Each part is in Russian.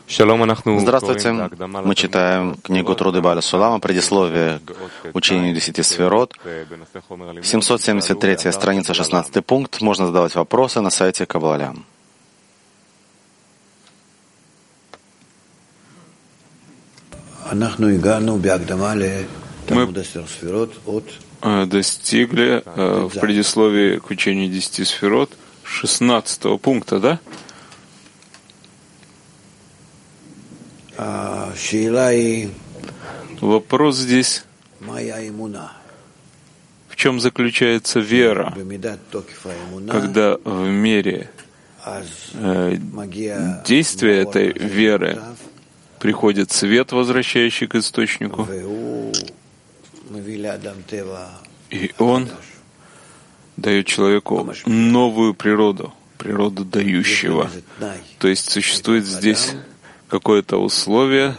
Здравствуйте. Мы читаем книгу Труды Бааля Сулама, предисловие к учению 10 сферот, 773 страница, 16 пункт. Можно задавать вопросы на сайте Каббала. Мы достигли в предисловии к учению 10 сферот 16 пункта, да? Вопрос здесь, в чем заключается вера, когда в мере действия этой веры приходит свет, возвращающий к источнику, и он дает человеку новую природу, природу дающего. То есть существует здесь какое-то условие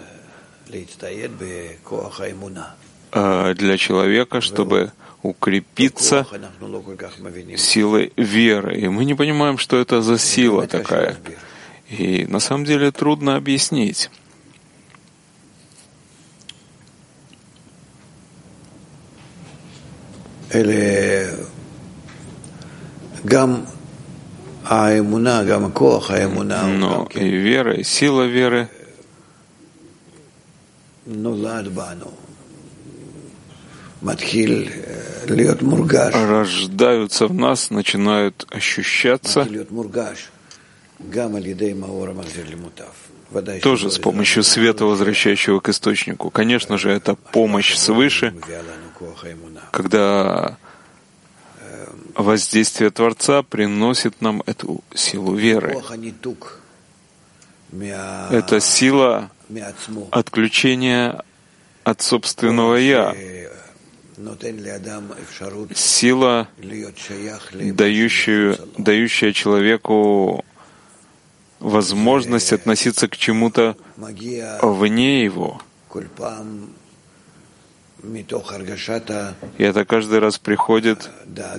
для человека, чтобы укрепиться силой веры. И мы не понимаем, что это за сила такая. И на самом деле трудно объяснить. Но и вера, и сила веры рождаются в нас, начинают ощущаться тоже с помощью света, возвращающего к источнику. Конечно же, это помощь свыше, когда воздействие Творца приносит нам эту силу веры. Это сила отключения от собственного «я», сила, дающая человеку возможность относиться к чему-то вне его. И это каждый раз приходит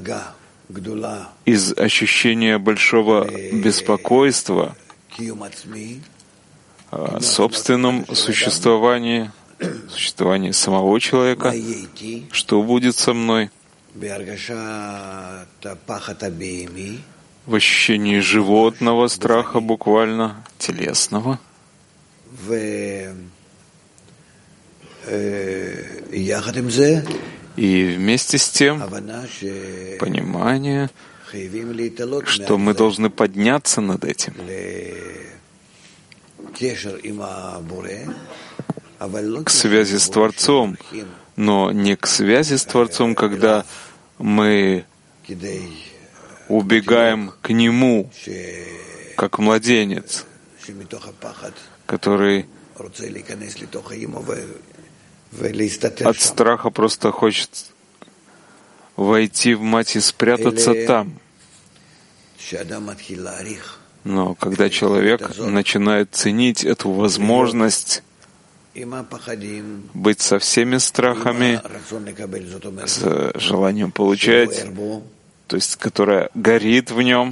из ощущения большого беспокойства о собственном существовании, существовании самого человека, что будет со мной, в ощущении животного страха, буквально, телесного. И вместе с тем понимание, что мы должны подняться над этим, к связи с Творцом, но не к связи с Творцом, когда мы убегаем к Нему, как младенец, который от страха просто хочет войти в мать и спрятаться там. Но когда человек начинает ценить эту возможность быть со всеми страхами, с желанием получать, то есть которая горит в нем,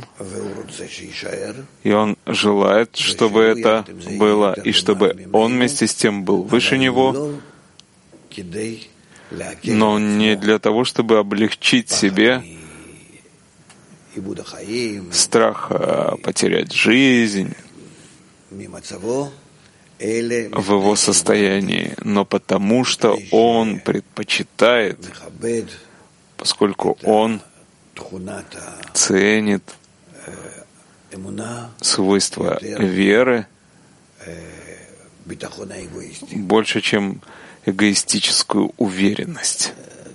и он желает, чтобы это было, и чтобы он вместе с тем был выше него, но не для того, чтобы облегчить себе страх потерять жизнь в его состоянии, но потому что он предпочитает, поскольку он ценит свойства веры больше, чем эгоистическую уверенность.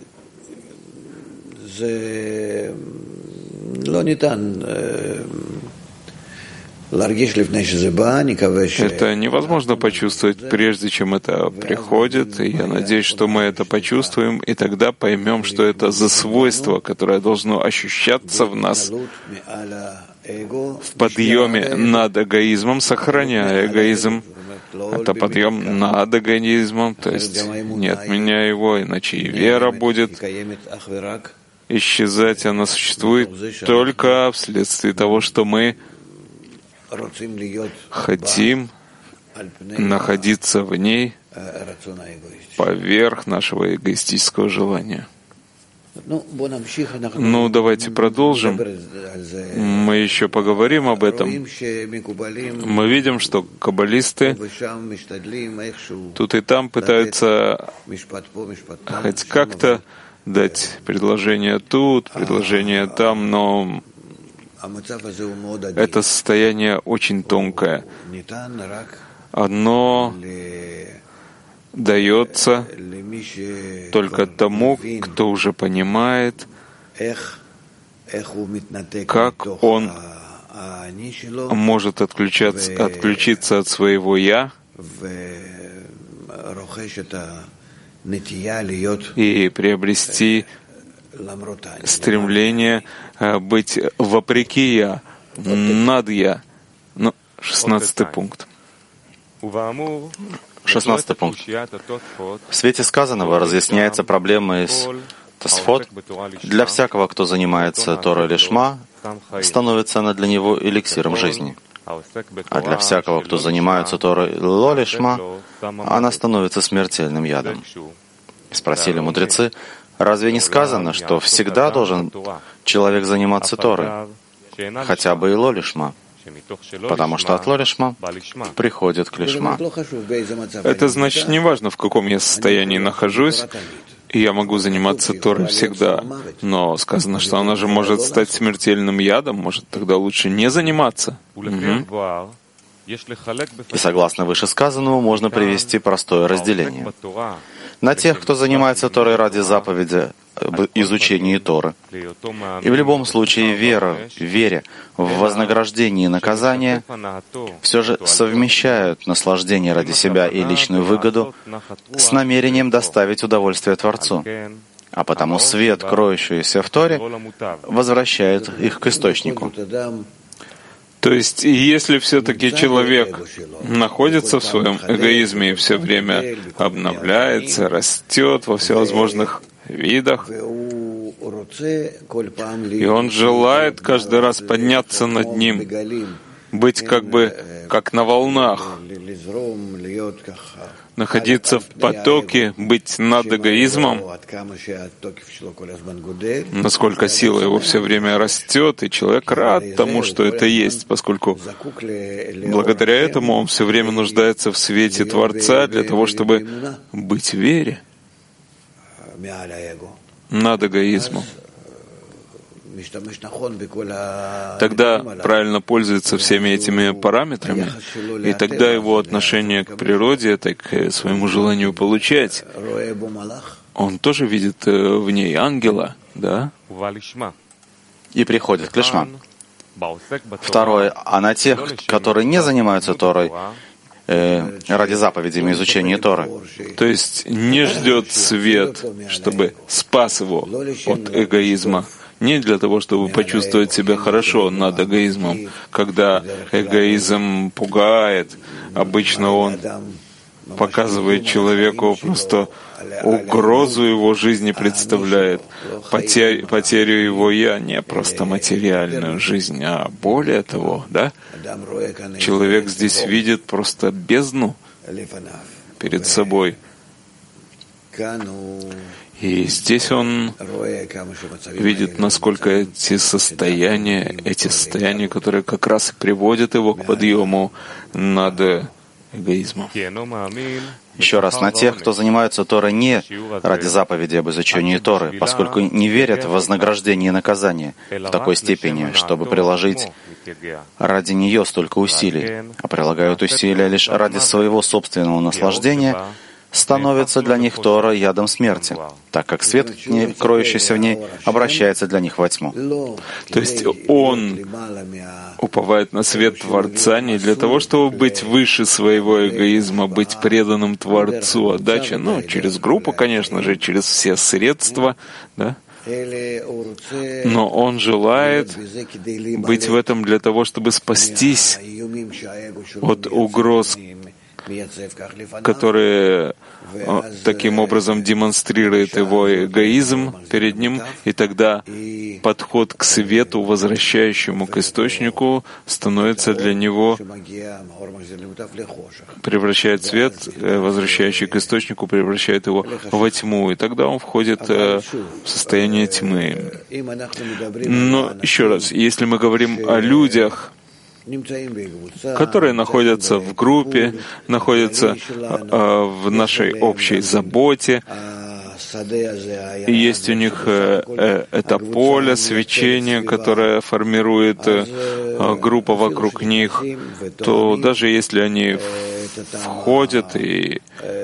Это невозможно почувствовать, прежде чем это приходит, и я надеюсь, что мы это почувствуем, и тогда поймем, что это за свойство, которое должно ощущаться в нас в подъеме над эгоизмом, сохраняя эгоизм. Это подъем над эгоизмом, то есть не отменяя его, иначе и вера будет исчезать, она существует только вследствие того, что мы хотим находиться в ней поверх нашего эгоистического желания. Ну, давайте продолжим. Мы еще поговорим об этом. Мы видим, что каббалисты тут и там пытаются хоть как-то дать предложение тут, предложение там, но это состояние очень тонкое. Оно дается только тому, кто уже понимает, как он может отключиться от своего «я» и приобрести стремление быть вопреки «я», над «я». Ну, 16-й пункт. 16 пункт. В свете сказанного разъясняется проблема из Тосфот. Для всякого, кто занимается Торой Лишма, становится она для него эликсиром жизни. А для всякого, кто занимается Торой Ло Лишма, она становится смертельным ядом. Спросили мудрецы, разве не сказано, что всегда должен человек заниматься Торой, хотя бы и Ло Лишма? Потому что от Ло-Лишма приходит к Лишма. Это значит, неважно, в каком я состоянии нахожусь, и я могу заниматься Торой всегда. Но сказано, что она же может стать смертельным ядом, может, тогда лучше не заниматься. И согласно вышесказанному, можно привести простое разделение. На тех, кто занимается Торой ради заповеди об изучении Торы. И в любом случае вере в вознаграждение и наказание все же совмещают наслаждение ради себя и личную выгоду с намерением доставить удовольствие Творцу. А потому свет, кроющийся в Торе, возвращает их к источнику. То есть, если все-таки человек находится в своем эгоизме и все время обновляется, растет во всевозможных видах, и он желает каждый раз подняться над ним, быть как на волнах, находиться в потоке, быть над эгоизмом, насколько сила его все время растет, и человек рад тому, что это есть, поскольку благодаря этому он все время нуждается в свете Творца для того, чтобы быть в вере над эгоизмом. Тогда правильно пользуется всеми этими параметрами, и тогда его отношение к природе, так к своему желанию получать, он тоже видит в ней ангела, да? И приходит к Лишма. Второе, а на тех, которые не занимаются Торой, ради заповедями изучения Торы. То есть не ждет свет, чтобы спас его от эгоизма, не для того, чтобы почувствовать себя хорошо над эгоизмом. Когда эгоизм пугает, обычно он показывает человеку просто угрозу его жизни представляет, потерю его «я», не просто материальную жизнь, а более того, да? Человек здесь видит просто бездну перед собой. И здесь он видит, насколько эти состояния, которые как раз и приводят его к подъему над эгоизмом. Еще раз, на тех, кто занимается Торой не ради заповеди об изучении Торы, поскольку не верят в вознаграждение и наказание в такой степени, чтобы приложить ради нее столько усилий, а прилагают усилия лишь ради своего собственного наслаждения, становится для них Тора ядом смерти, так как свет, кроющийся в ней, обращается для них во тьму. То есть он уповает на свет Творца не для того, чтобы быть выше своего эгоизма, быть преданным Творцу, отдача, через группу, конечно же, через все средства, да? Но он желает быть в этом для того, чтобы спастись от угроз, который таким образом демонстрирует его эгоизм перед ним, и тогда подход к свету, возвращающему к источнику, становится для него, превращает свет, возвращающий к источнику, превращает его во тьму, и тогда он входит в состояние тьмы. Но еще раз, если мы говорим о людях, которые находятся в группе, находятся в нашей общей заботе, и есть у них это поле свечения, которое формирует группа вокруг них, то даже если они входят и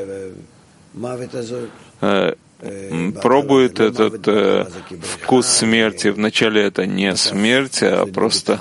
пробуют этот вкус смерти, вначале это не смерть, а просто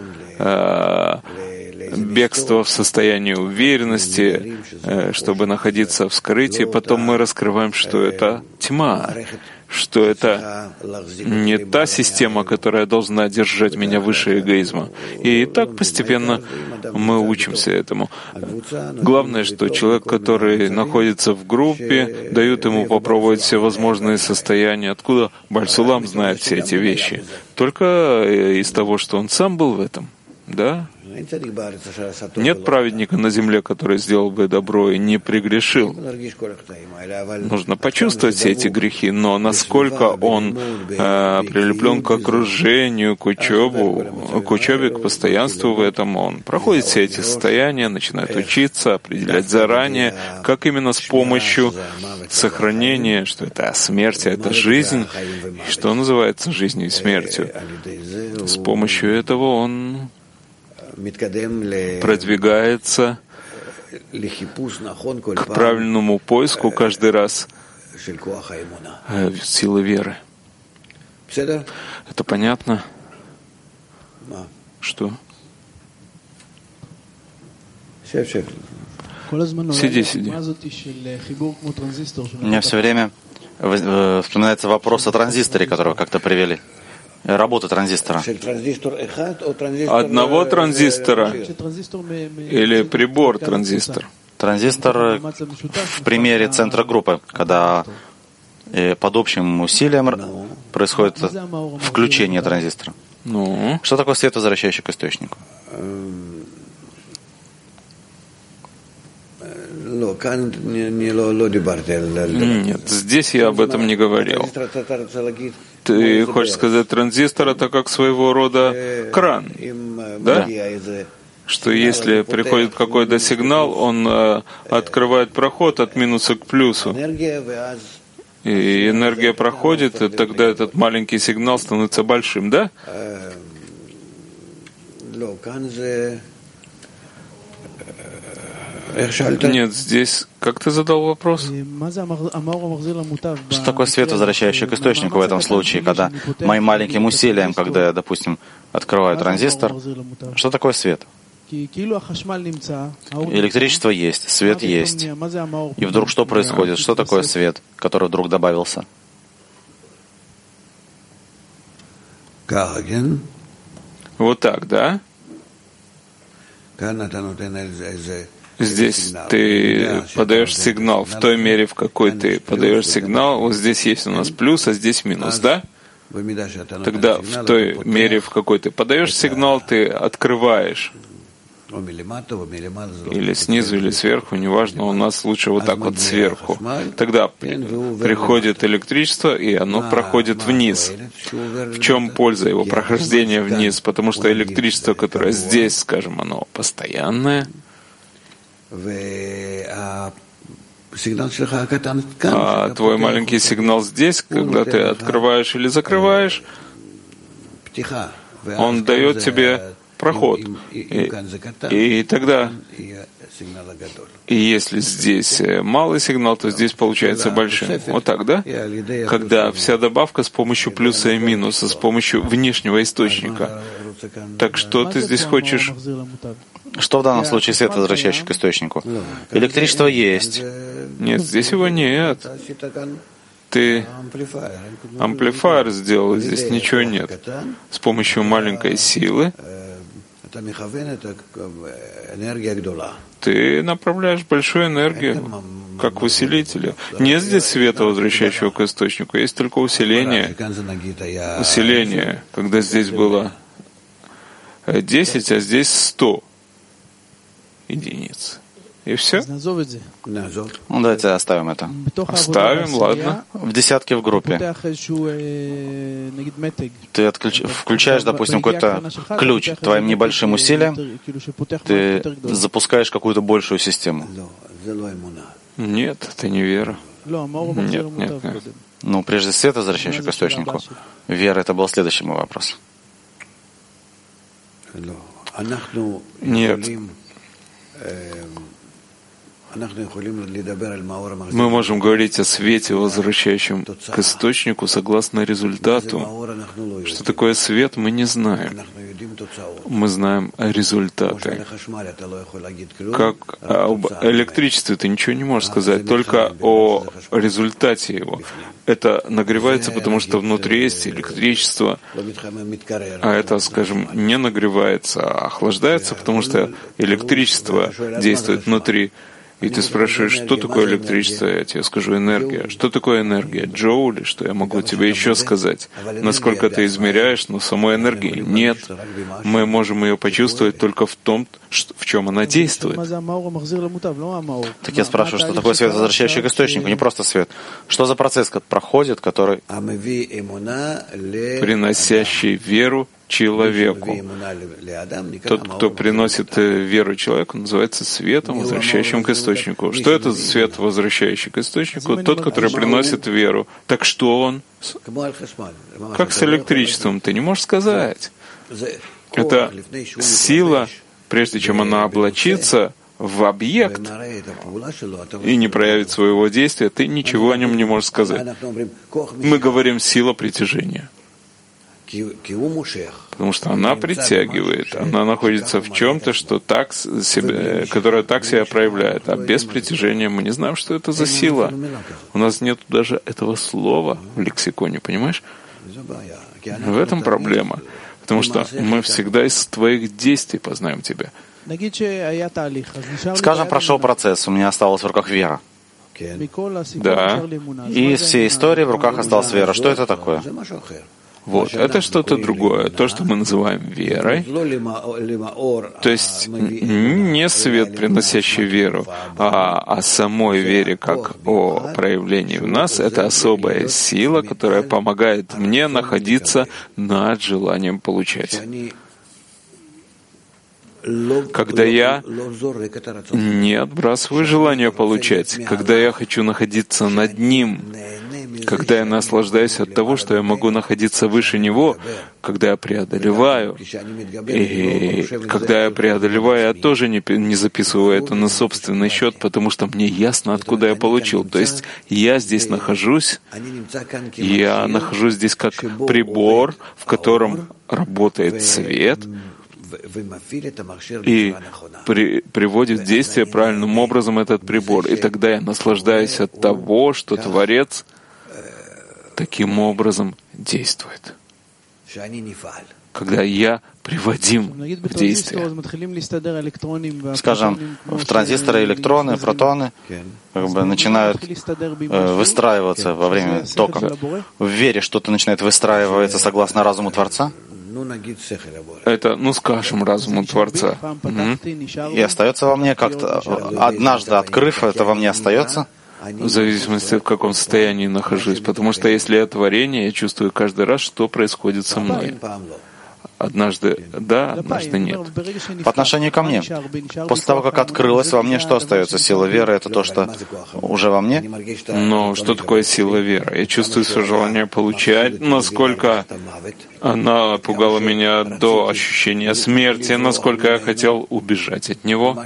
бегство в состоянии уверенности, чтобы находиться в скрытии. Потом мы раскрываем, что это тьма, что это не та система, которая должна держать меня выше эгоизма. И так постепенно мы учимся этому. Главное, что человек, который находится в группе, дают ему попробовать все возможные состояния. Откуда Бааль Сулам знает все эти вещи? Только из того, что он сам был в этом. Да? Нет праведника на земле, который сделал бы добро и не пригрешил. Нужно почувствовать все эти грехи, но насколько он прилеплен к окружению, к учебе, к постоянству в этом, он проходит все эти состояния, начинает учиться, определять заранее, как именно с помощью сохранения, что это смерть, а это жизнь, что называется жизнью и смертью. С помощью этого он продвигается к правильному поиску каждый раз силы веры. Это понятно? Что? Сиди. У меня все время вспоминается вопрос о транзисторе, который вы как-то привели. Работа транзистора. Одного транзистора или прибор транзистор? Транзистор в примере центра группы, когда под общим усилием происходит включение транзистора. Ну? Что такое свет, возвращающий к источнику? Нет, здесь я об этом не говорил. Ты хочешь сказать, транзистор — это как своего рода кран, да? Что если приходит какой-то сигнал, он открывает проход от минуса к плюсу. И энергия проходит, и тогда этот маленький сигнал становится большим, да? Нет, здесь как ты задал вопрос? Что такое свет, возвращающий к источнику в этом случае, когда моим маленьким усилием, когда я, допустим, открываю транзистор, что такое свет? Электричество есть, свет есть. И вдруг что происходит? Что такое свет, который вдруг добавился? Вот так, да? Здесь ты подаешь сигнал в той мере, в какой ты подаешь сигнал. Вот здесь есть у нас плюс, а здесь минус, да? Тогда в той мере, в какой ты подаешь сигнал, ты открываешь. Или снизу, или сверху, неважно, у нас лучше вот так вот сверху. Тогда приходит электричество, и оно проходит вниз. В чем польза его прохождения вниз? Потому что электричество, которое здесь, скажем, оно постоянное, а твой маленький сигнал здесь, когда ты открываешь или закрываешь, он дает тебе проход. И тогда, и если здесь малый сигнал, то здесь получается большим. Вот так, да? Когда вся добавка с помощью плюса и минуса, с помощью внешнего источника. Так что ты здесь хочешь? Что в данном случае свет, возвращающий к источнику? Электричество есть. Нет, здесь его нет. Ты амплифайер сделал, здесь ничего нет. С помощью маленькой силы Ты направляешь большую энергию, как в усилителе. Нет здесь света, возвращающего к источнику, есть только усиление. Усиление, когда здесь было 10, а здесь 100 единиц. И все? Ну, давайте оставим это. Оставим, ладно. В десятке в группе. Ты включаешь, допустим, какой-то ключ твоим небольшим усилием, ты запускаешь какую-то большую систему. Нет, это не вера. Нет. Ну, прежде свет, возвращающий к источнику. Вера — это был следующий мой вопрос. Нет. Мы можем говорить о свете, возвращающем к источнику, согласно результату. Что такое свет, мы не знаем. Мы знаем результаты. Как об электричестве ты ничего не можешь сказать, только о результате его. Это нагревается, потому что внутри есть электричество, а это, скажем, не нагревается, а охлаждается, потому что электричество действует внутри. И ты спрашиваешь, что такое электричество? Я тебе скажу энергия. Что такое энергия? Джоули? Что я могу тебе еще сказать? Насколько ты измеряешь, но самой энергии нет. Мы можем ее почувствовать только в том, в чем она действует. Так я спрашиваю, что такое свет, возвращающий к источнику, не просто свет. Что за процесс проходит, который... Приносящий веру человеку. Тот, кто приносит веру человеку, называется светом, возвращающим к источнику. Что это за свет, возвращающий к источнику? Тот, который приносит веру. Так что он? Как с электричеством? Ты не можешь сказать. Это сила, прежде чем она облачится в объект и не проявит своего действия, ты ничего о нем не можешь сказать. Мы говорим «сила притяжения». Потому что она притягивает, она находится в чем-то, что так себя, которое так себя проявляет. А без притяжения мы не знаем, что это за сила. У нас нет даже этого слова в лексиконе, понимаешь? В этом проблема. Потому что мы всегда из твоих действий познаем тебя. Скажем, прошел процесс, у меня осталась в руках вера. Да. И из всей истории в руках осталась вера. Что это такое? Вот, это что-то другое, то, что мы называем верой. То есть не свет, приносящий веру, а о самой вере, как о проявлении в нас. Это особая сила, которая помогает мне находиться над желанием получать. Когда я не отбрасываю желание получать, когда я хочу находиться над ним, когда я наслаждаюсь от того, что я могу находиться выше него, когда я преодолеваю. И когда я преодолеваю, я тоже не записываю это на собственный счет, потому что мне ясно, откуда я получил. То есть я здесь нахожусь здесь как прибор, в котором работает свет, и приводит в действие правильным образом этот прибор. И тогда я наслаждаюсь от того, что Творец таким образом действует. Когда я приводим в действие. Скажем, в транзисторы электроны, протоны как бы начинают выстраиваться во время тока. В вере что-то начинает выстраиваться согласно разуму Творца. Это, скажем, разуму Творца. И остается во мне как-то, однажды открыв, это во мне остается? В зависимости от в каком состоянии нахожусь. Потому что если я творение, я чувствую каждый раз, что происходит со мной. Однажды да, однажды нет. По отношению ко мне. После того, как открылось во мне, что остается? Сила веры — это то, что уже во мне? Но что такое сила веры? Я чувствую свое желание получать, насколько она пугала меня до ощущения смерти, насколько я хотел убежать от него.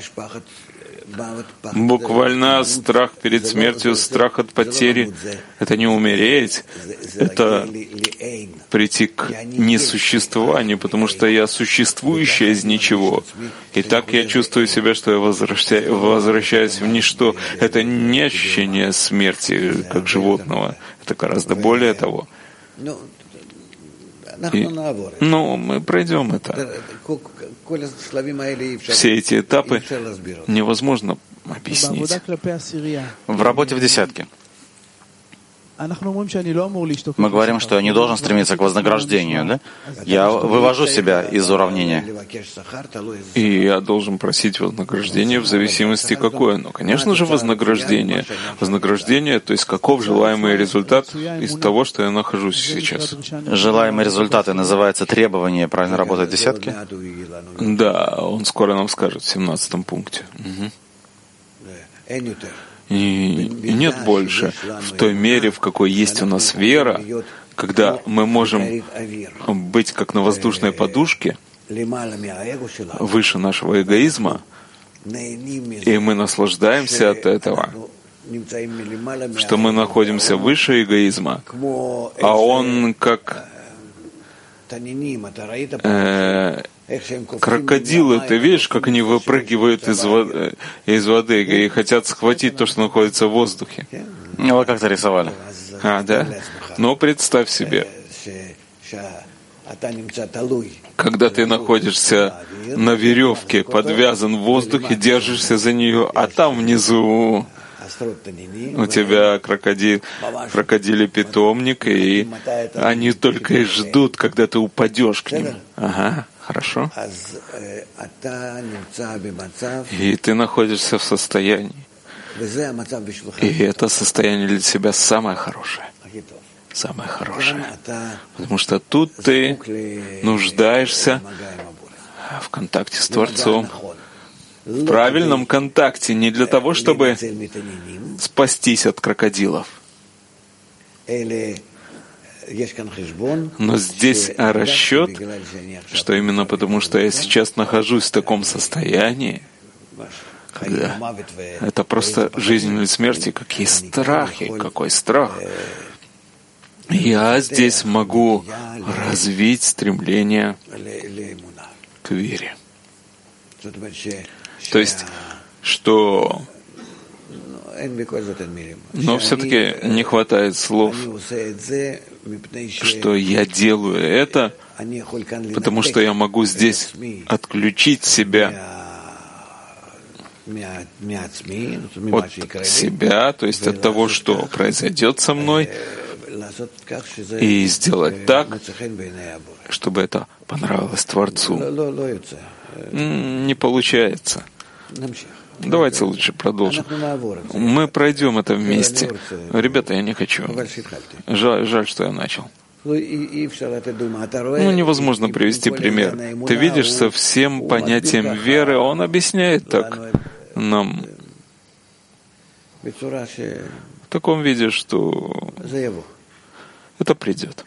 Буквально страх перед смертью, страх от потери — это не умереть, это прийти к несуществованию, потому что я существующее из ничего. И так я чувствую себя, что я возвращаюсь в ничто. Это не ощущение смерти, как животного, это гораздо более того. Но мы пройдем это. Все эти этапы невозможно объяснить. В работе в десятке мы говорим, что я не должен стремиться к вознаграждению, да? Я вывожу себя из уравнения. И я должен просить вознаграждение в зависимости какое. Но, конечно же, вознаграждение. Вознаграждение, то есть каков желаемый результат из того, что я нахожусь сейчас. Желаемые результаты называется требование правильно работать в десятке? Да, он скоро нам скажет в 17 пункте. И нет больше. В той мере, в какой есть у нас вера, когда мы можем быть как на воздушной подушке, выше нашего эгоизма, и мы наслаждаемся от этого, что мы находимся выше эгоизма, а он как крокодилы, ты видишь, как они выпрыгивают из воды и хотят схватить то, что находится в воздухе? Вы как-то рисовали. Да? Но представь себе, когда ты находишься на веревке, подвязан в воздухе, держишься за нее, а там внизу у тебя крокодили питомник, и они только и ждут, когда ты упадешь к ним. Ага, хорошо. И ты находишься в состоянии. И это состояние для тебя самое хорошее. Самое хорошее. Потому что тут ты нуждаешься в контакте с Творцом. В правильном контакте, не для того, чтобы спастись от крокодилов. Но здесь расчет, что именно потому, что я сейчас нахожусь в таком состоянии, когда это просто жизнь или смерть, какие страхи, какой страх. Я здесь могу развить стремление к вере. То есть, что... Но все-таки не хватает слов, что я делаю это, потому что я могу здесь отключить себя от себя, то есть от того, что произойдет со мной, и сделать так, чтобы это понравилось Творцу. Не получается. Давайте лучше продолжим. Мы пройдем это вместе. Ребята, я не хочу. Жаль, что я начал. Невозможно привести пример. Ты видишь, со всем понятием веры он объясняет так нам в таком виде, что это придет.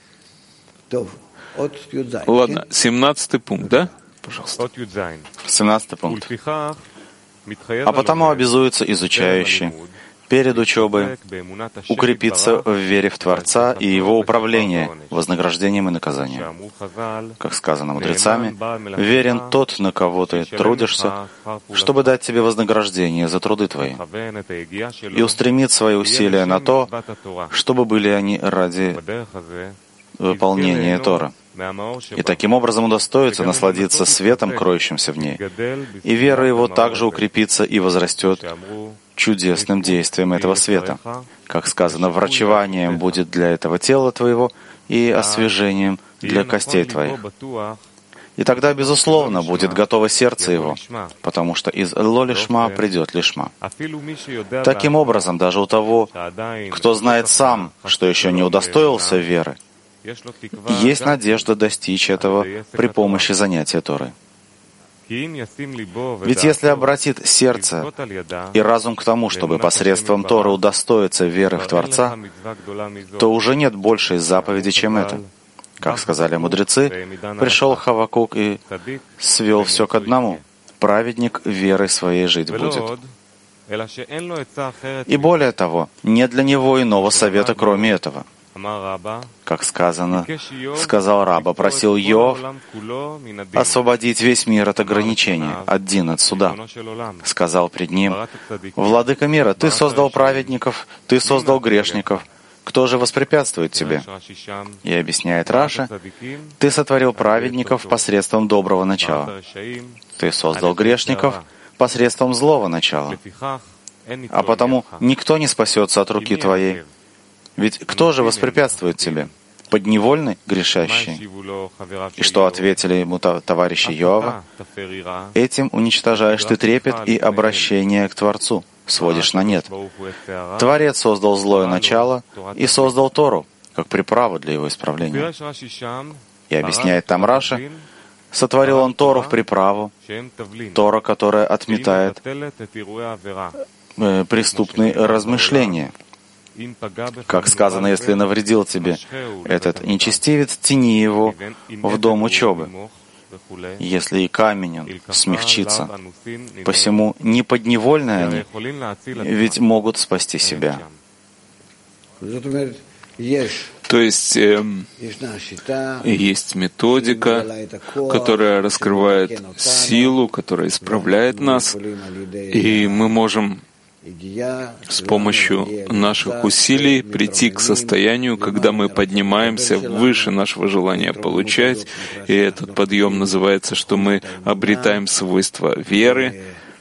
Ладно, 17 пункт, да? Пожалуйста. 17 пункт. А потому обязуется изучающий перед учебой укрепиться в вере в Творца и Его управление вознаграждением и наказанием. Как сказано мудрецами, верен тот, на кого ты трудишься, чтобы дать тебе вознаграждение за труды твои, и устремит свои усилия на то, чтобы были они ради выполнения Тора. И таким образом удостоится насладиться светом, кроющимся в ней. И вера его также укрепится и возрастет чудесным действием этого света. Как сказано, врачеванием будет для этого тела твоего и освежением для костей твоих. И тогда, безусловно, будет готово сердце его, потому что из ло-лишма придет лишма. Таким образом, даже у того, кто знает сам, что еще не удостоился веры, есть надежда достичь этого при помощи занятия Торой. Ведь если обратит сердце и разум к тому, чтобы посредством Торы удостоиться веры в Творца, то уже нет большей заповеди, чем это. Как сказали мудрецы, пришел Хавакук и свел все к одному. Праведник верой своей жить будет. И более того, нет для него иного совета, кроме этого. Как сказано, сказал Раба, просил Йов освободить весь мир от ограничения, от дин, от суда. Сказал пред ним: «Владыка мира, ты создал праведников, ты создал грешников, кто же воспрепятствует тебе? И объясняет Раша, ты сотворил праведников посредством доброго начала. Ты создал грешников посредством злого начала. А потому никто не спасется от руки твоей. Ведь кто же воспрепятствует тебе? Подневольный грешащий. И что ответили ему товарищи Йоава? Этим уничтожаешь ты трепет и обращение к Творцу, сводишь на нет. Творец создал злое начало и создал Тору, как приправу для его исправления. И объясняет там Раша, сотворил он Тору в приправу, Тора, которая отметает преступные размышления. Как сказано, если навредил тебе этот нечестивец, тяни его в дом учебы, если и камень он смягчится. Посему не подневольные они, ведь могут спасти себя. То есть есть методика, которая раскрывает силу, которая исправляет нас, и мы можем с помощью наших усилий прийти к состоянию, когда мы поднимаемся выше нашего желания получать, и этот подъем называется, что мы обретаем свойства веры,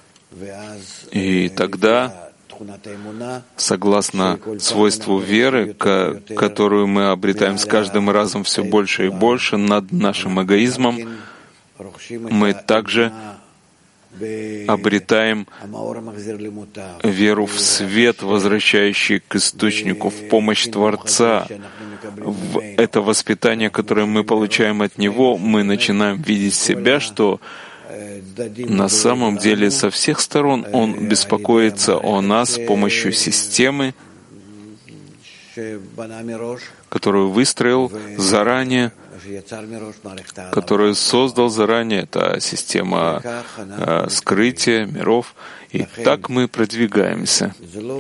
и тогда, согласно свойству веры, которую мы обретаем с каждым разом все больше и больше над нашим эгоизмом, мы также обретаем веру в свет, возвращающий к источнику, в помощь Творца. В это воспитание, которое мы получаем от Него, мы начинаем видеть себя, что на самом деле со всех сторон Он беспокоится о нас с помощью системы, которую выстроил заранее, которую создал заранее. Это система скрытия миров. И так мы продвигаемся.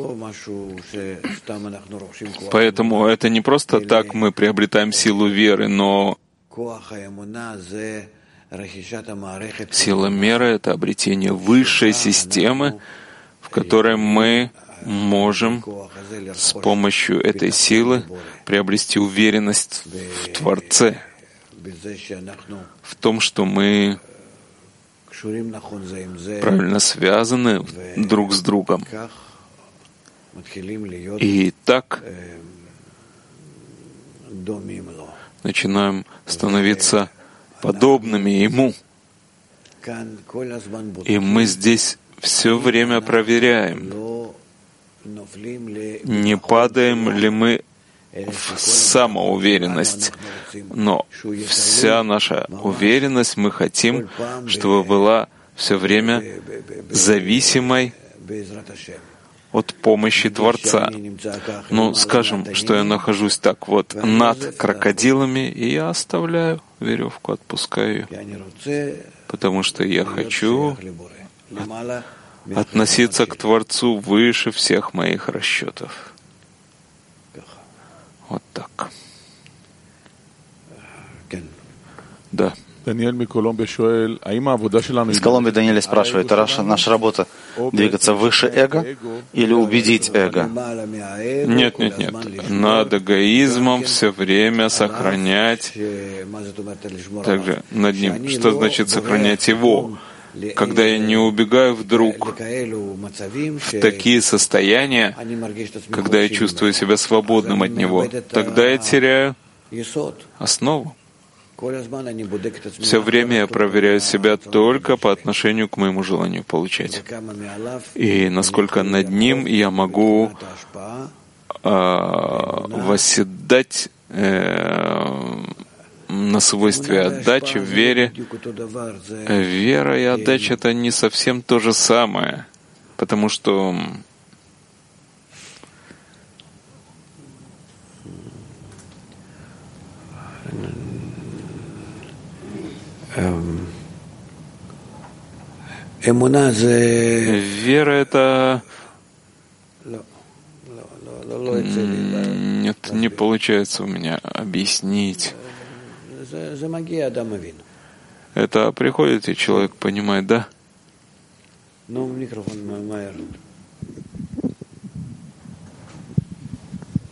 Поэтому это не просто так мы приобретаем силу веры, но сила меры — это обретение высшей системы, в которой мы можем с помощью этой силы приобрести уверенность в Творце, в том, что мы правильно связаны друг с другом. И так начинаем становиться подобными Ему. И мы здесь все время проверяем, не падаем ли мы в самоуверенность. Но вся наша уверенность, мы хотим, чтобы была все время зависимой от помощи Творца. Ну, скажем, что я нахожусь так вот над крокодилами, и я оставляю веревку, отпускаю ее, потому что я хочу относиться к Творцу выше всех моих расчетов. Вот так. Да. Из Колумбии Даниэль спрашивает, Раша, наша работа двигаться выше эго или убедить эго? Нет. Над эгоизмом все время сохранять, также над ним. Что значит сохранять его? Когда я не убегаю вдруг в такие состояния, когда я чувствую себя свободным от него, тогда я теряю основу. Все время я проверяю себя только по отношению к моему желанию получать. И насколько над ним я могу восседать на свойстве отдачи в вере. Вера и отдача — это не совсем то же самое, потому что вера — это... Нет, не получается у меня объяснить. Это приходит, и человек понимает, да?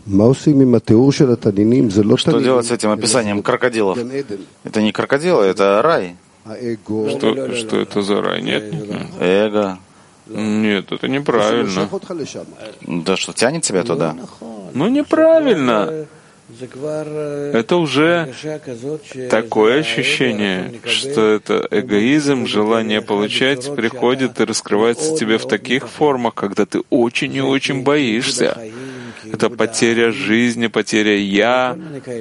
Что делать с этим описанием крокодилов? Это не крокодилы, это рай. Что это за рай? Нет? Эго. Нет, это неправильно. Да что, тянет тебя туда? Ну, неправильно. Это уже такое ощущение, что это эгоизм, желание получать приходит и раскрывается тебе в таких формах, когда ты очень и очень боишься. Это потеря жизни, потеря «я».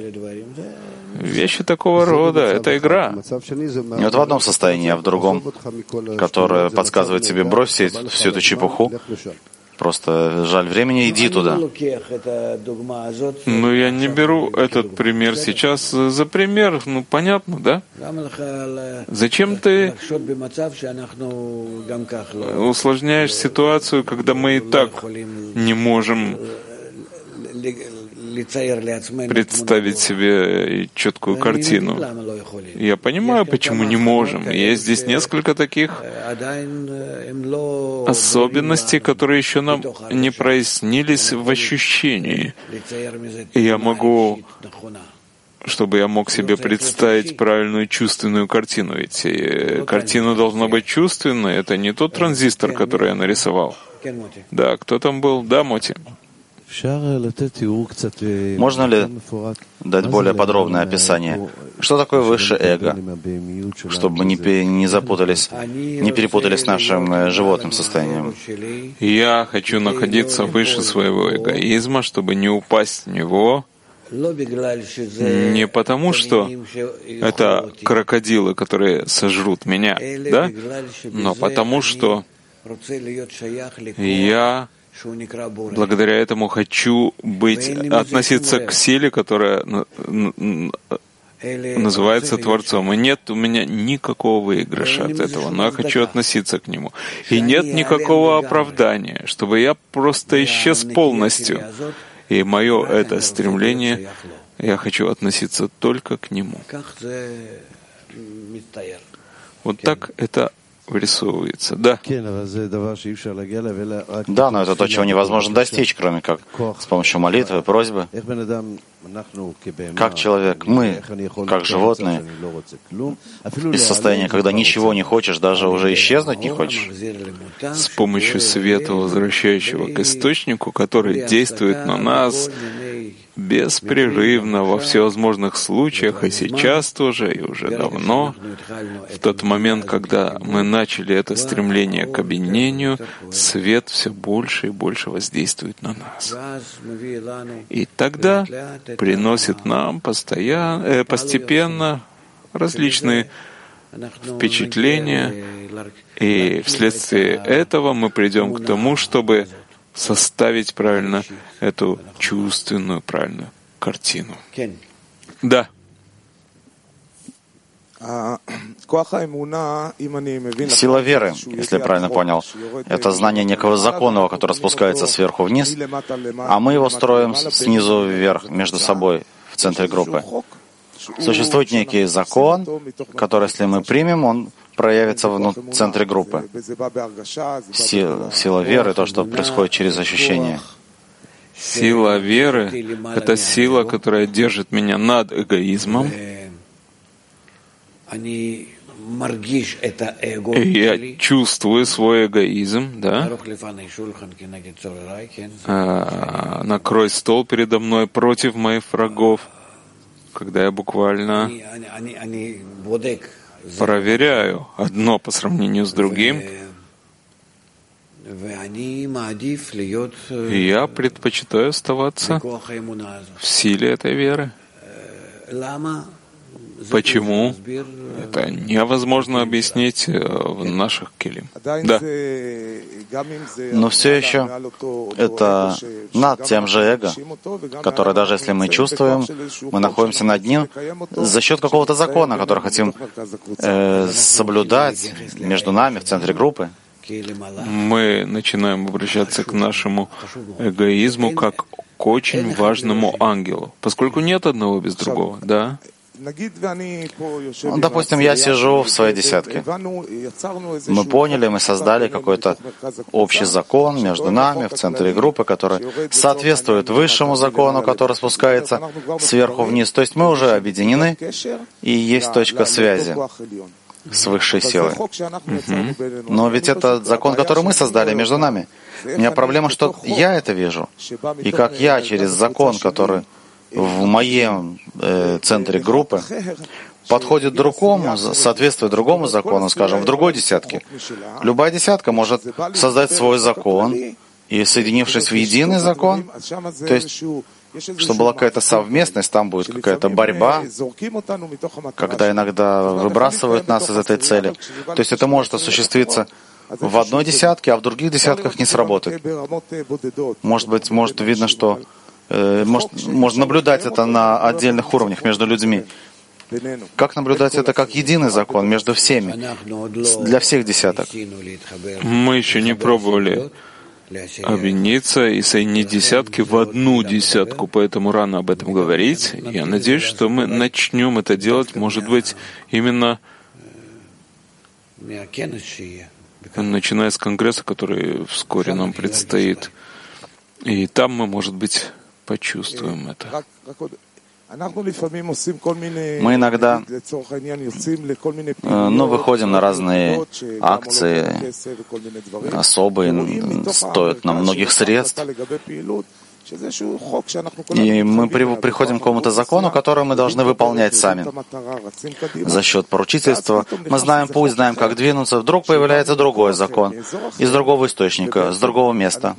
Вещи такого рода — это игра. Не вот в одном состоянии, а в другом, которое подсказывает тебе: брось всю эту чепуху. Просто жаль времени, иди туда. Но я не беру этот пример сейчас за пример. Ну, понятно, да? Зачем ты усложняешь ситуацию, когда мы и так не можем представить себе четкую картину? Я понимаю, почему не можем. Есть здесь несколько таких особенностей, которые еще нам не прояснились в ощущении. И я могу, чтобы я мог себе представить правильную чувственную картину. Ведь картина должна быть чувственной. Это не тот транзистор, который я нарисовал. Да, кто там был? Да, Моти. Можно ли дать более подробное описание? Что такое высшее эго? Чтобы не перепутались с нашим животным состоянием. Я хочу находиться выше своего эгоизма, чтобы не упасть в него. Не потому, что это крокодилы, которые сожрут меня, да? Но потому, что я благодаря этому хочу относиться к силе, которая называется Творцом. И нет у меня никакого выигрыша от этого, но я хочу относиться к нему. И нет никакого оправдания, чтобы я просто исчез полностью. И мое это стремление, я хочу относиться только к нему. Вот так это вырисовывается, да. Да, но это то, чего невозможно достичь, кроме как с помощью молитвы, просьбы. Как человек, мы, как животные, из состояния, когда ничего не хочешь, даже уже исчезнуть не хочешь. С помощью света, возвращающего к источнику, который действует на нас беспрерывно во всевозможных случаях, и сейчас тоже, и уже давно. В тот момент, когда мы начали это стремление к объединению, свет все больше и больше воздействует на нас. И тогда приносит нам постепенно различные впечатления, и вследствие этого мы придем к тому, чтобы составить правильно эту чувственную, правильную картину. Да. Сила веры, если я правильно понял, это знание некого законного, который спускается сверху вниз, а мы его строим снизу вверх между собой в центре группы. Существует некий закон, который, если мы примем, он проявится в центре группы. Сила веры — то, что происходит через ощущение. Сила веры — это сила, которая держит меня над эгоизмом. И я чувствую свой эгоизм, да? Накрой стол передо мной против моих врагов, когда я буквально проверяю одно по сравнению с другим, и я предпочитаю оставаться в силе этой веры. Почему? Это невозможно объяснить в наших келим. Да. Но все еще это над тем же эго, которое, даже если мы чувствуем, мы находимся над ним за счет какого-то закона, который хотим соблюдать между нами в центре группы. Мы начинаем обращаться к нашему эгоизму как к очень важному ангелу, поскольку нет одного без другого, да? Допустим, я сижу в своей десятке. Мы поняли, мы создали какой-то общий закон между нами в центре группы, который соответствует высшему закону, который спускается сверху вниз. То есть мы уже объединены, и есть точка связи с высшей силой. Но ведь это закон, который мы создали между нами. У меня проблема, что я это вижу. И как я через закон, который в моем центре группы, подходит другому, соответствует другому закону, скажем, в другой десятке. Любая десятка может создать свой закон, и соединившись в единый закон, то есть, чтобы была какая-то совместность, там будет какая-то борьба, когда иногда выбрасывают нас из этой цели. То есть это может осуществиться в одной десятке, а в других десятках не сработает. Может видно, что можно наблюдать это на отдельных уровнях между людьми. Как наблюдать это как единый закон между всеми, для всех десяток? Мы еще не пробовали объединиться и соединить десятки в одну десятку, поэтому рано об этом говорить. Я надеюсь, что мы начнем это делать, может быть, именно начиная с конгресса, который вскоре нам предстоит. И там мы, может быть, почувствуем это. Мы иногда выходим на разные акции, особые, стоят нам многих средств. И мы приходим к какому-то закону, который мы должны выполнять сами. За счет поручительства мы знаем путь, знаем, как двинуться. Вдруг появляется другой закон из другого источника, с другого места.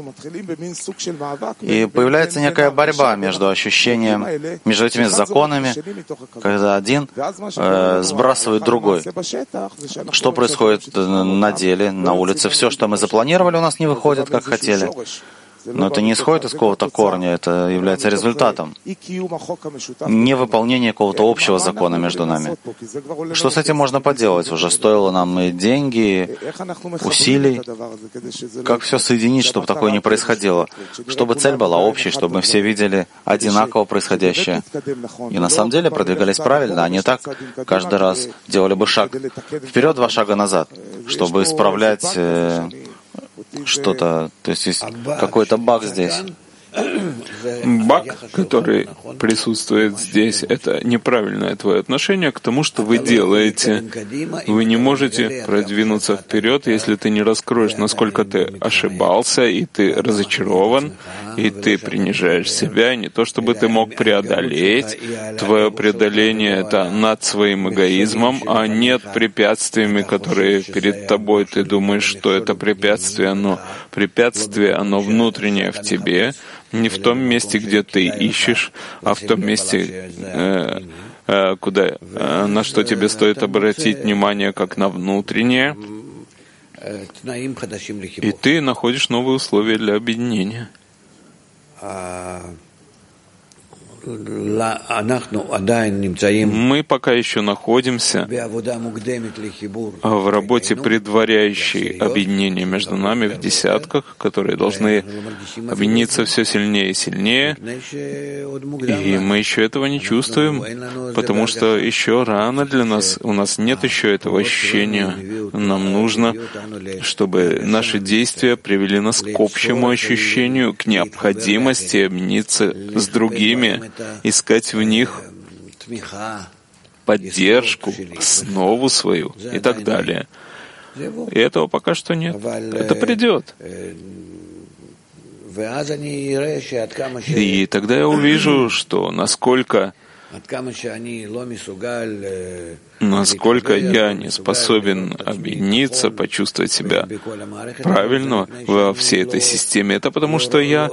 И появляется некая борьба между ощущением, между этими законами, когда один сбрасывает другой. Что происходит на деле, на улице? Все, что мы запланировали, у нас не выходит, как хотели. Но это не исходит из какого-то корня, это является результатом невыполнения какого-то общего закона между нами. Что с этим можно поделать? Уже стоило нам и деньги, усилий. Как все соединить, чтобы такое не происходило? Чтобы цель была общей, чтобы мы все видели одинаково происходящее. И на самом деле продвигались правильно, а не так каждый раз делали бы шаг вперед, 2 шага назад, чтобы исправлять что-то, то есть какой-то баг здесь. Баг, который присутствует здесь, это неправильное твое отношение к тому, что вы делаете. Вы не можете продвинуться вперед, если ты не раскроешь, насколько ты ошибался, и ты разочарован, и ты принижаешь себя, не то чтобы ты мог преодолеть. Твое преодоление — это над своим эгоизмом, а нет препятствиями, которые перед тобой. Ты думаешь, что это препятствие, но препятствие, оно внутреннее в тебе, не в том месте, где ты ищешь, а в том месте, на что тебе стоит обратить внимание, как на внутреннее, и ты находишь новые условия для объединения. Мы пока еще находимся в работе, предваряющей объединение между нами в десятках, которые должны объединиться все сильнее и сильнее. И мы еще этого не чувствуем, потому что еще рано для нас, у нас нет еще этого ощущения. Нам нужно, чтобы наши действия привели нас к общему ощущению, к необходимости объединиться с другими, искать в них поддержку, основу свою и так далее. И этого пока что нет. Это придет. И тогда я увижу, что насколько я не способен объединиться, почувствовать себя правильно во всей этой системе, это потому что я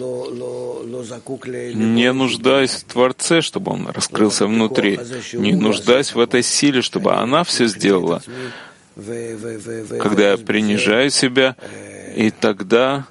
не нуждаюсь в Творце, чтобы Он раскрылся внутри, не нуждаюсь в этой силе, чтобы она все сделала. Когда я принижаю себя, и тогда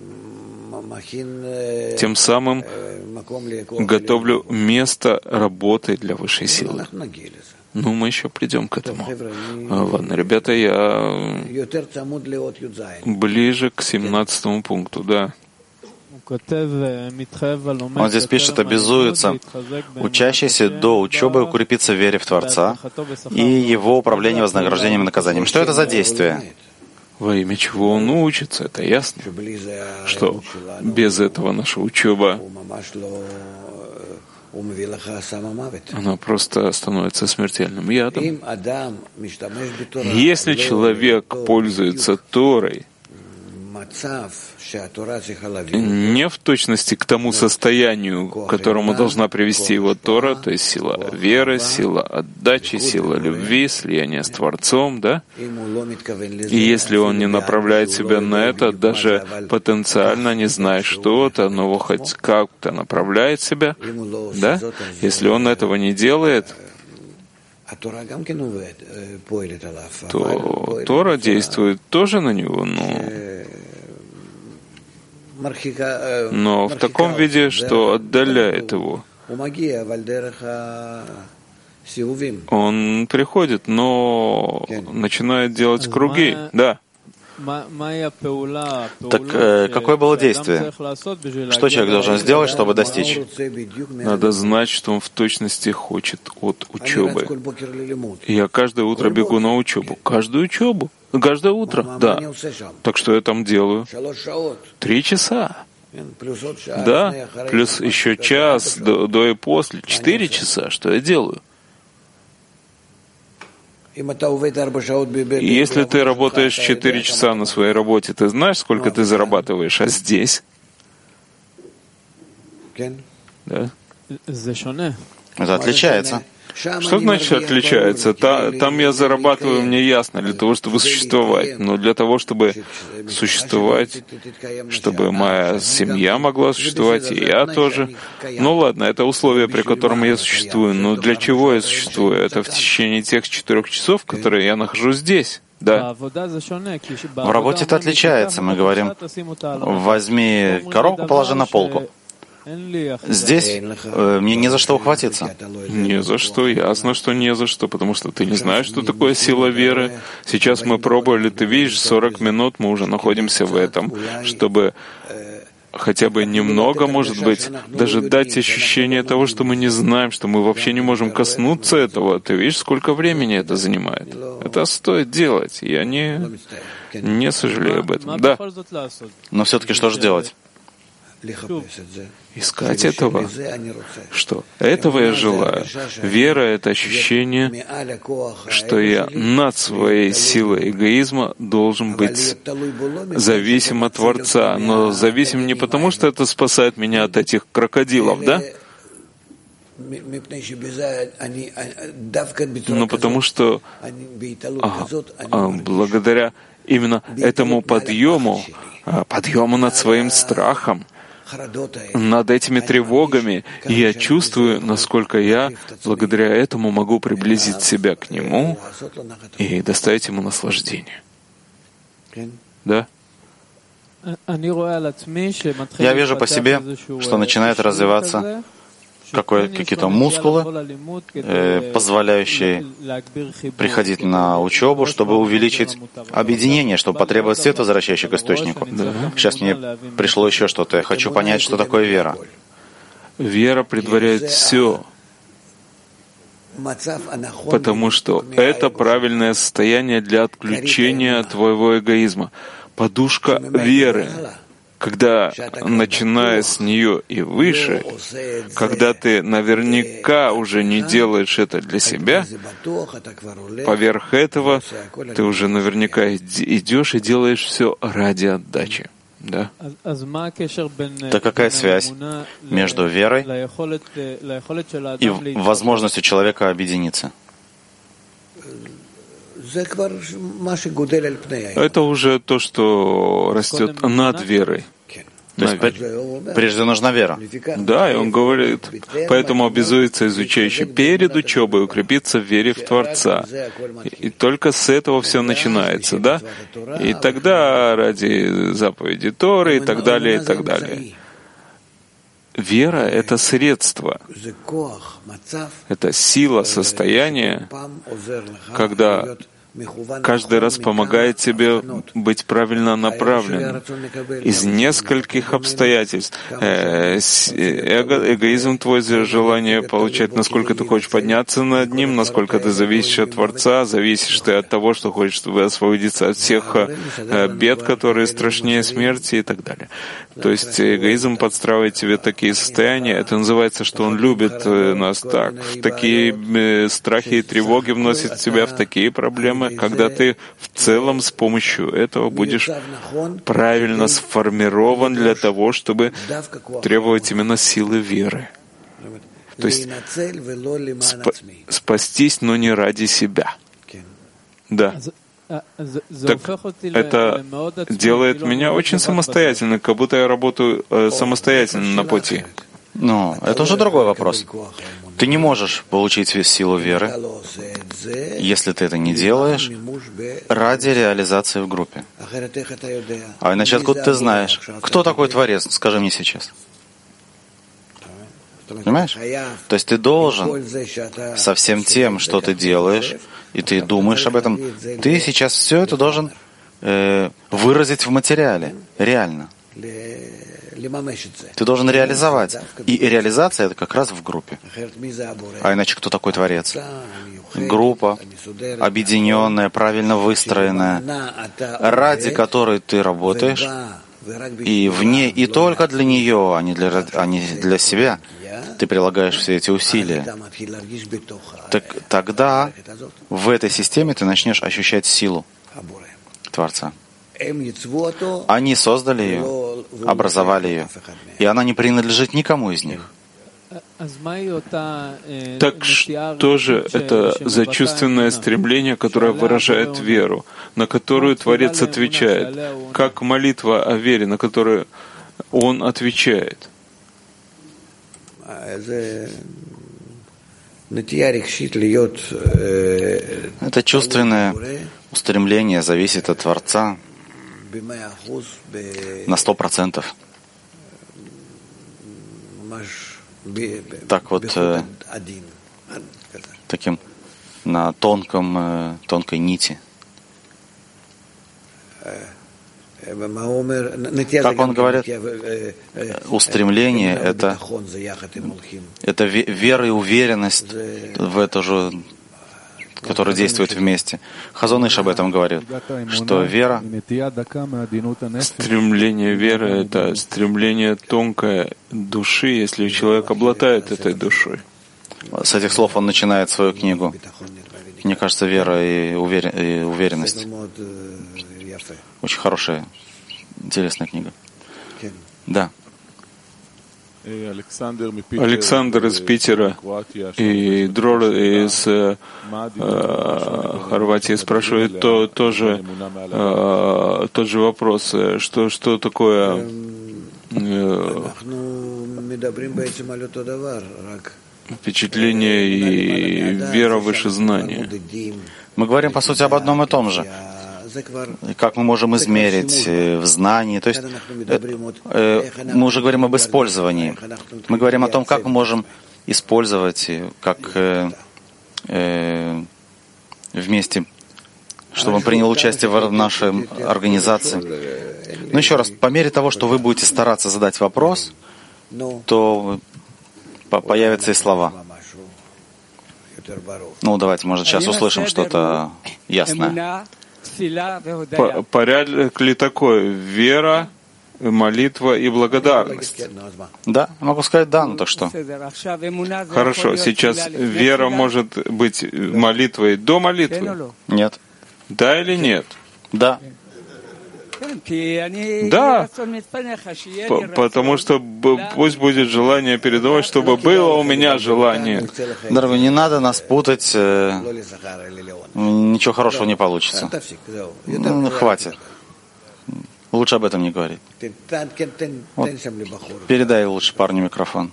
тем самым готовлю место работы для высшей силы. Ну, мы еще придем к этому. Ладно, ребята, я ближе к 17 пункту, да. Он здесь пишет, обязуется учащийся до учебы укрепиться в вере в Творца и его управление вознаграждением и наказанием. Что это за действие? Во имя чего он учится, это ясно, что без этого наша учеба, она просто становится смертельным ядом. Если человек пользуется Торой не в точности к тому состоянию, к которому должна привести его Тора, то есть сила веры, сила отдачи, сила любви, слияния с Творцом, да? И если он не направляет себя на это, даже потенциально не зная что-то, но хоть как-то направляет себя, да? Если он этого не делает, то Тора действует тоже на него, но в таком виде, что отдаляет его. Он приходит, но начинает делать круги. Да. Так какое было действие? Что человек должен сделать, чтобы достичь? Надо знать, что он в точности хочет от учебы. Я каждое утро бегу на учебу. Каждое утро, да. Так что я там делаю? 3 часа. Да, плюс еще час до и после. 4 часа. Что я делаю? Если ты работаешь 4 часа на своей работе, ты знаешь, сколько ты зарабатываешь, а здесь? Да? Это отличается. Что значит отличается? Там я зарабатываю, мне ясно, для того, чтобы существовать. Но для того, чтобы существовать, чтобы моя семья могла существовать, и я тоже. Ну ладно, это условие, при котором я существую. Но для чего я существую? Это в течение тех 4 часов, которые я нахожусь здесь. Да. В работе это отличается. Мы говорим, возьми коробку, положи на полку. Здесь мне не за что ухватиться. Не за что, ясно, что не за что, потому что ты не знаешь, что такое сила веры. Сейчас мы пробовали, ты видишь, 40 минут мы уже находимся в этом, чтобы хотя бы немного, может быть, даже дать ощущение того, что мы не знаем, что мы вообще не можем коснуться этого. Ты видишь, сколько времени это занимает? Это стоит делать. Я не сожалею об этом. Да. Но все-таки что же делать? Искать этого, что этого я желаю. Вера — это ощущение, что я над своей силой эгоизма должен быть зависим от Творца, но зависим не потому, что это спасает меня от этих крокодилов, да? Но потому что благодаря именно этому подъему над своим страхом, над этими тревогами, и я чувствую, насколько я благодаря этому могу приблизить себя к Нему и доставить Ему наслаждение. Да? Я вижу по себе, что начинает развиваться какие-то мускулы, позволяющие приходить на учебу, чтобы увеличить объединение, чтобы потребовать свет, возвращающий к источнику. Да. Сейчас мне пришло еще что-то. Я хочу понять, что такое вера. Вера предваряет все, потому что это правильное состояние для отключения твоего эгоизма. Подушка веры. Когда, начиная с нее и выше, когда ты наверняка уже не делаешь это для себя, поверх этого ты уже наверняка идешь и делаешь все ради отдачи. Да? Так какая связь между верой и возможностью человека объединиться? Это уже то, что растет над верой. То есть прежде нужна вера. Да, и он говорит, поэтому обязуется изучающий перед учебой укрепиться в вере в Творца. И только с этого все начинается, да? И тогда ради заповеди Торы и так далее, и так далее. Вера — это средство, это сила состояния, когда каждый раз помогает тебе быть правильно направленным. Из нескольких обстоятельств. Эгоизм твой, желание получать, насколько ты хочешь подняться над ним, насколько ты зависишь от Творца, зависишь ты от того, что хочешь, чтобы освободиться от всех бед, которые страшнее смерти и так далее. То есть эгоизм подстраивает тебе такие состояния. Это называется, что он любит нас так. В такие страхи и тревоги вносит тебя в такие проблемы, когда ты в целом с помощью этого будешь правильно сформирован для того, чтобы требовать именно силы веры. То есть спастись, но не ради себя. Да. Так это делает меня очень самостоятельным, как будто я работаю самостоятельно на пути. Но это уже другой вопрос. Ты не можешь получить силу веры, если ты это не делаешь ради реализации в группе. А иначе откуда ты знаешь, кто такой Творец? Скажи мне сейчас. Понимаешь? То есть ты должен со всем тем, что ты делаешь, и ты думаешь об этом, ты сейчас все это должен выразить в материале, реально. Ты должен реализовать. И реализация — это как раз в группе. А иначе кто такой Творец? Группа, объединенная, правильно выстроенная, ради которой ты работаешь, и в ней, и только для нее, а не для себя, ты прилагаешь все эти усилия. Так тогда в этой системе ты начнешь ощущать силу Творца. Они создали ее, образовали ее, и она не принадлежит никому из них. Так что же это за чувственное стремление, которое выражает веру, на которую Творец отвечает, как молитва о вере, на которую Он отвечает? Это чувственное устремление зависит от Творца на 100%. Так вот, таким на тонкой нити. Как он говорит, устремление — это вера и уверенность в эту же, которые действуют вместе. Хазон Иш об этом говорит, что вера... Стремление веры — это стремление тонкой души, если человек обладает этой душой. С этих слов он начинает свою книгу. Мне кажется, вера и уверенность. Очень хорошая, интересная книга. Да. Александр из Питера и Дрор из Хорватии спрашивает тот же вопрос, что такое впечатление и вера выше знания. Мы говорим, по сути, об одном и том же. Как мы можем измерить в знании. То есть мы уже говорим об использовании. Мы говорим о том, как мы можем использовать, как вместе, чтобы он принял участие в нашей организации. Но еще раз, по мере того, что вы будете стараться задать вопрос, то появятся и слова. Ну, давайте, может, сейчас услышим что-то ясное. Порядок ли такой? Вера, молитва и благодарность. Да, могу сказать да, ну так что? Хорошо, сейчас вера может быть молитвой до молитвы? Нет. Да или нет? Да. Да, потому что пусть будет желание передавать, чтобы было у меня желание. Дорогой, не надо нас путать, ничего хорошего не получится. Хватит. Лучше об этом не говорить. Вот. Передай лучше парню микрофон.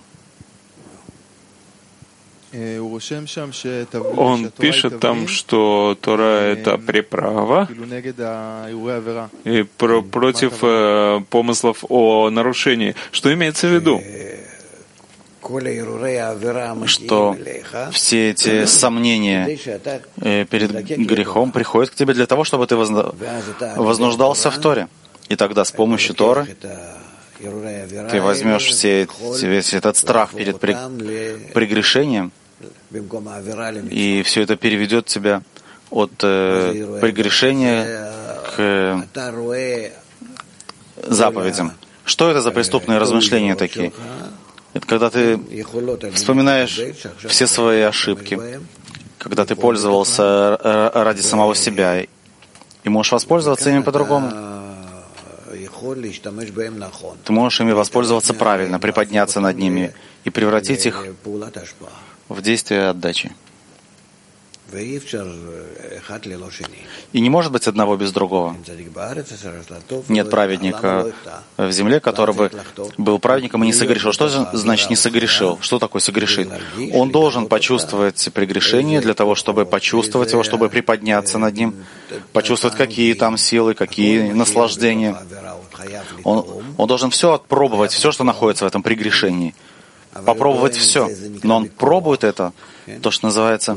Он пишет там, что Тора — это приправа и против помыслов о нарушении. Что имеется в виду? что все эти сомнения перед грехом приходят к тебе для того, чтобы ты вознуждался в Торе. И тогда с помощью Торы ты возьмешь весь этот страх перед прегрешением, и все это переведет тебя от прегрешения к заповедям. Что это за преступные размышления такие? Это когда ты вспоминаешь все свои ошибки, когда ты пользовался ради самого себя, и можешь воспользоваться ими по-другому. Ты можешь ими воспользоваться правильно, приподняться над ними и превратить их в действие отдачи. И не может быть одного без другого. Нет праведника в земле, который бы был праведником и не согрешил. Что значит не согрешил? Что такое согрешить? Он должен почувствовать прегрешение для того, чтобы почувствовать его, чтобы приподняться над ним, почувствовать, какие там силы, какие наслаждения. Он должен все отпробовать, все, что находится в этом прегрешении. Попробовать все. Но он пробует это, то, что называется,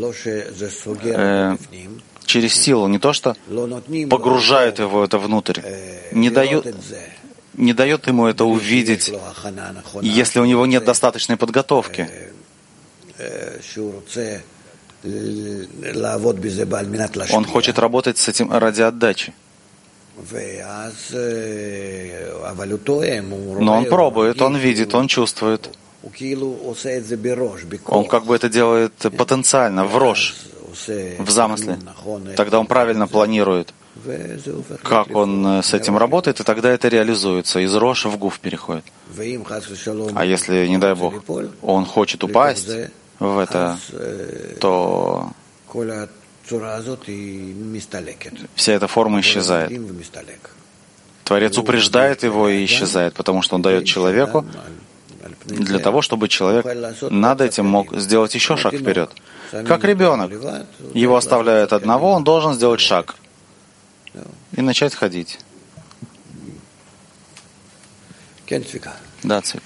через силу. Не то, что погружает его это внутрь. Не дает ему это увидеть, если у него нет достаточной подготовки. Он хочет работать с этим ради отдачи. Но он пробует, он видит, он чувствует. Он как бы это делает потенциально, в рожь, в замысле. Тогда он правильно планирует, как он с этим работает, и тогда это реализуется. Из рожь в гуф переходит. А если, не дай Бог, он хочет упасть в это, то вся эта форма исчезает. Творец упреждает его и исчезает, потому что он дает человеку для того, чтобы человек над этим мог сделать еще шаг вперед. Как ребенок. Его оставляют одного, он должен сделать шаг и начать ходить. Да, Цвика.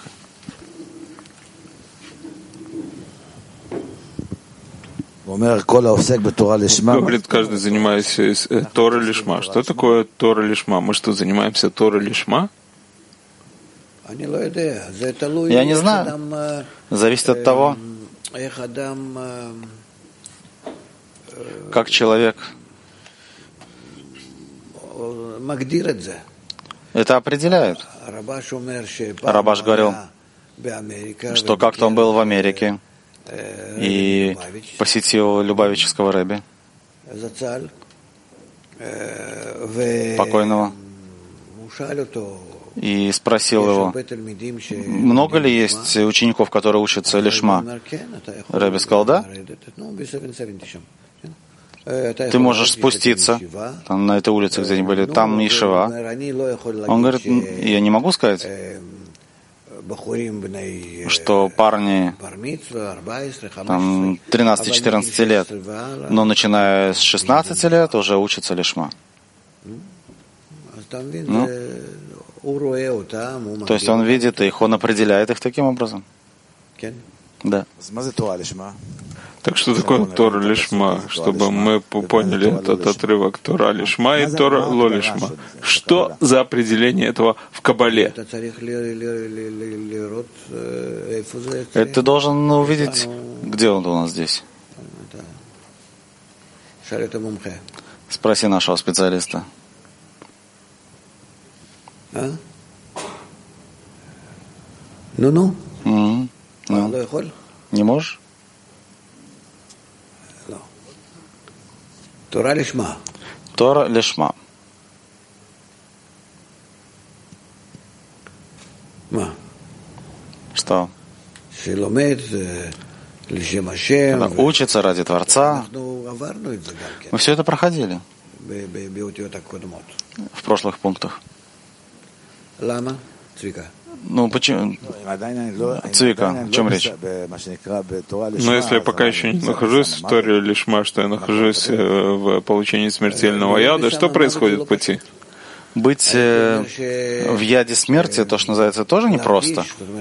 Говорит, каждый занимается Тора Лишма. Что такое Тора Лишма? Мы что, занимаемся Тора Лишма? Я не знаю. Зависит от того, как человек это определяет. Рабаш говорил, что как-то он был в Америке и посетил Любавического рэби, покойного, и спросил его, много ли есть учеников, которые учатся Лишма. Рэби сказал, да. Ты можешь спуститься там, на этой улице, где они были, там Ешива. Он говорит, я не могу сказать, что парни там 13-14 лет, но начиная с 16 лет уже учатся Лишма. Ну, то есть он видит их, он определяет их таким образом. Да. Так что такое Тора Лишма, чтобы мы поняли этот отрывок Тора Лишма и Тора Ло Лишма. Что за определение этого в Кабале? Это ты должен увидеть, где он у нас здесь. Спроси нашего специалиста. Ну. Не можешь? Тора Лишма. Тора Лишма. Что? Когда учится ради Творца. Мы все это проходили в прошлых пунктах. Ну, почему? Цвика, о чем речь? Но если я пока еще не нахожусь в Торе Лишма, что я нахожусь в получении смертельного яда, что происходит в пути? Быть в яде смерти, то, что называется, тоже непросто.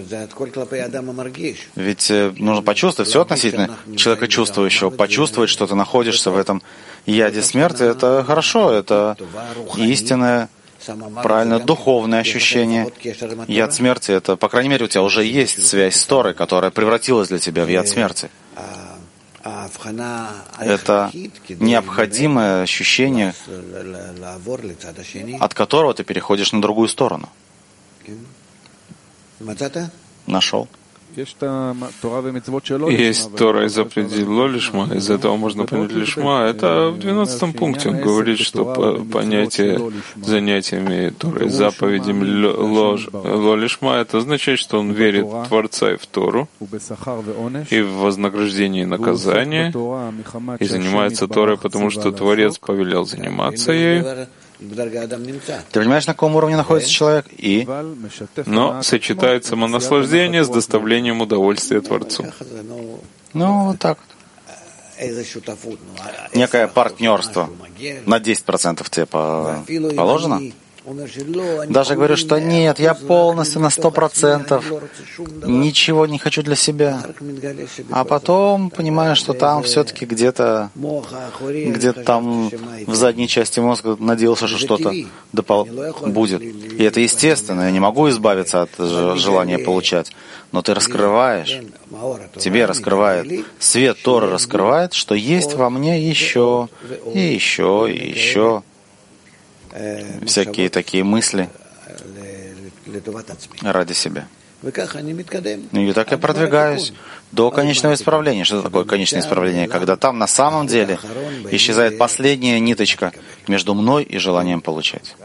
Ведь нужно почувствовать, все относительно человека чувствующего. Почувствовать, что ты находишься в этом яде смерти, это хорошо, это истинное, правильно, духовное ощущение. Яд смерти, это, по крайней мере, у тебя уже есть связь с Торой, которая превратилась для тебя в яд смерти. Это необходимое ощущение, от которого ты переходишь на другую сторону. Нашел? Есть Тора и заповеди лишма, из этого можно понять лишма. Это в 12 пункте он говорит, что понятие занятиями Торой и заповедями лишма, это означает, что он верит в Творца и в Тору, и в вознаграждение и наказание, и занимается Торой, потому что Творец повелел заниматься ею. Ты понимаешь, на каком уровне находится человек? Но сочетает самонаслаждение с доставлением удовольствия Творцу. Ну, вот так вот. Некое партнерство на 10% тебе положено? Даже говорю, что нет, я полностью на 100%, ничего не хочу для себя. А потом понимаю, что там все-таки где-то там в задней части мозга надеялся, что что-то будет. И это естественно, я не могу избавиться от желания получать. Но ты раскрываешь, тебе раскрывает, свет Торы раскрывает, что есть во мне еще, и еще, и еще. Всякие такие мысли ради себя. И так я продвигаюсь до конечного исправления. Что такое конечное исправление? Когда там на самом деле исчезает последняя ниточка между мной и желанием получать.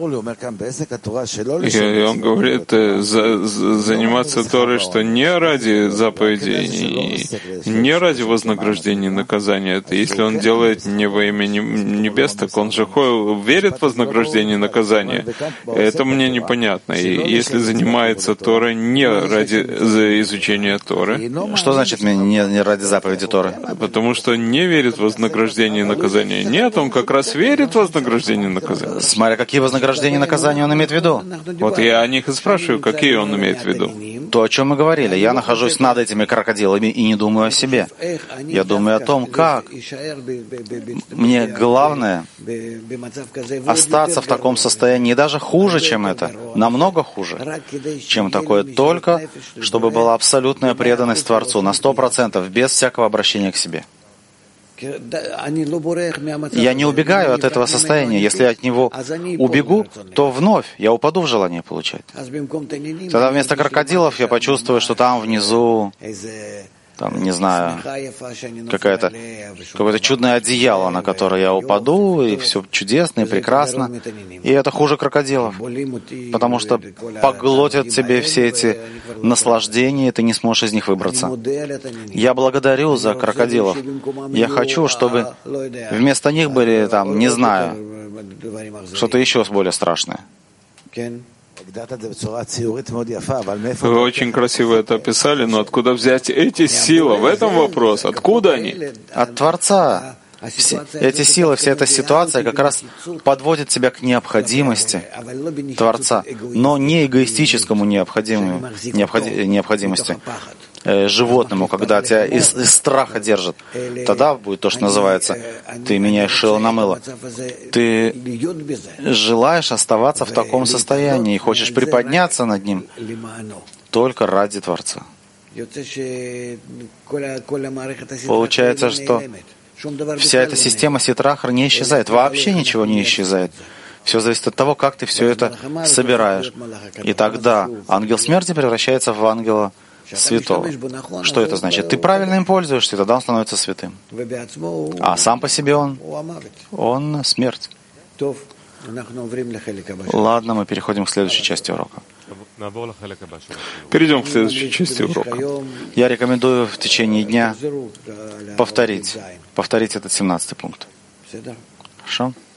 И он говорит, заниматься Торой, что не ради заповедей, не ради вознаграждения и наказания. Это если он делает не во имя небес, так он же верит в вознаграждение и наказание. Это мне непонятно. И если занимается Торой не ради изучения Торы. Что значит не ради заповеди Торы? Потому что не верит в вознаграждение и наказание. Нет, он как раз верит в вознаграждение и наказание. Смотря какие вознаграждения и наказания он имеет в виду. Вот я о них и спрашиваю, какие он имеет в виду. То, о чем мы говорили. Я нахожусь над этими крокодилами и не думаю о себе. Я думаю о том, как мне главное остаться в таком состоянии, даже хуже, чем это, намного хуже, чем такое, только чтобы была абсолютная преданность Творцу на 100%, без всякого обращения к себе. Я не убегаю от этого состояния. Если я от него убегу, то вновь я упаду в желание получать. Тогда вместо крокодилов я почувствую, что там внизу, там, не знаю, какое-то чудное одеяло, на которое я упаду, и все чудесно и прекрасно. И это хуже крокодилов, потому что поглотят тебе все эти наслаждения, и ты не сможешь из них выбраться. Я благодарю за крокодилов. Я хочу, чтобы вместо них были, там, не знаю, что-то еще более страшное. Вы очень красиво это описали, но откуда взять эти силы? В этом вопрос. Откуда они? От Творца. Эти силы, вся эта ситуация как раз подводит тебя к необходимости Творца, но не эгоистическому необходимости, животному, когда тебя из страха держат. Тогда будет то, что называется, ты меняешь шило на мыло. Ты желаешь оставаться в таком состоянии и хочешь приподняться над ним только ради Творца. Получается, что вся эта система ситрахар не исчезает, вообще ничего не исчезает. Все зависит от того, как ты все это собираешь. И тогда ангел смерти превращается в ангела святого. Что это значит? Ты правильно им пользуешься, и тогда он становится святым. А сам по себе он смерть. Ладно, мы переходим к следующей части урока. Перейдем к следующей части урока. Я рекомендую в течение дня повторить этот 17-й пункт. Хорошо?